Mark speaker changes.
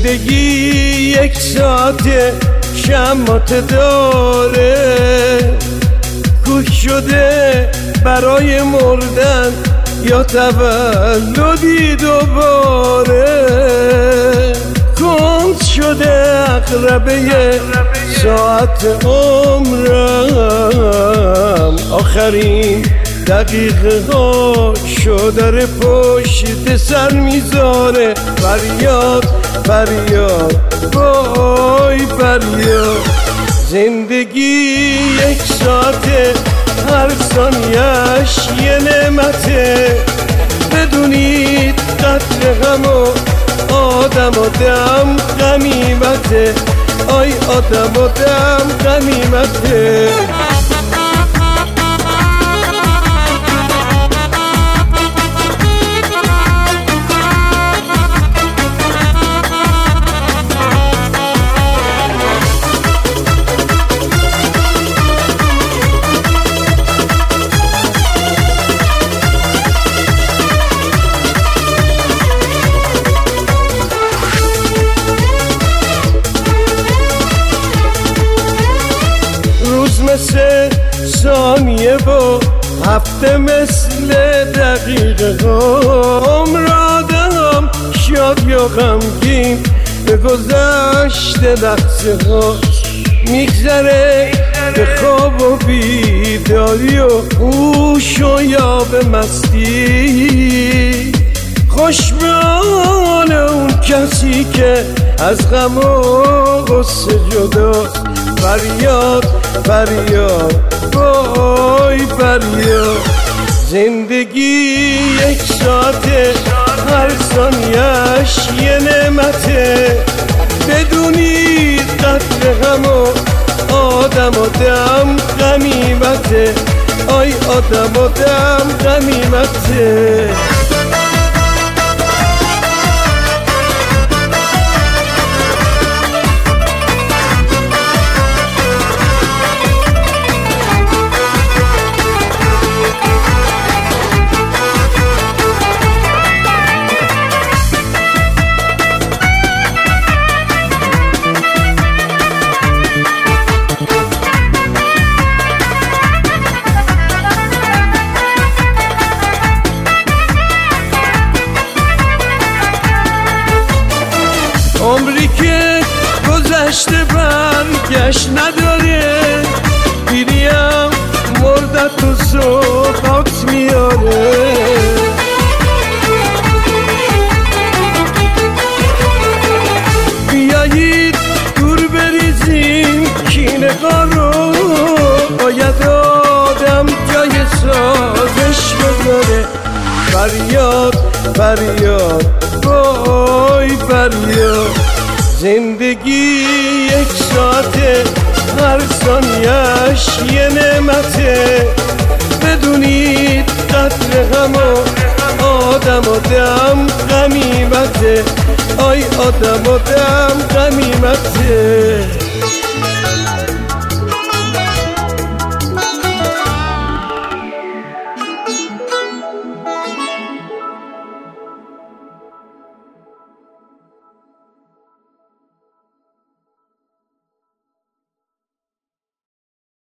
Speaker 1: زندگی یک ساعت شمات داره، کوک شده برای مردن یا تولدی دوباره. کند شده عقربه ساعت عمرم، آخرین دقیقه ها شدر پشت سر میذاره. فریاد فریاد وای فریاد، زندگی یک ساعته، هر ثانیه‌اش یه نعمته. بدونید قدر غم و آدم و دم غنیمته، آی آدم و دم غنیمته. مثل ثانیه و هفته مثل دقیقه هم، رادم شاد یا غمگین به گذشته لحظه ها میگذره، به خواب و بیداری و هوش و یاب مستی. خوش به حال اون کسی که از غم و غصه جداست. فریاد فریاد وای فریاد، زندگی یک ساعته، هر ثانیه‌اش یه نعمته. بدونید قدر غم و آدم و دم غنیمته، آی آدم و دم غنیمته. عمری که گذشته برگشت نداره، پیریم مردت و صبحات میاره. بیایید دور بریزیم کینه‌ها رو، باید آدم جای سازش بذاره. فریاد فریاد وای فریاد، زندگی یک ساعته، هر ثانیه‌اش یه نعمته. بدونید قدر غم و آدم و دم غنیمته، آی آدم و دم غنیمته.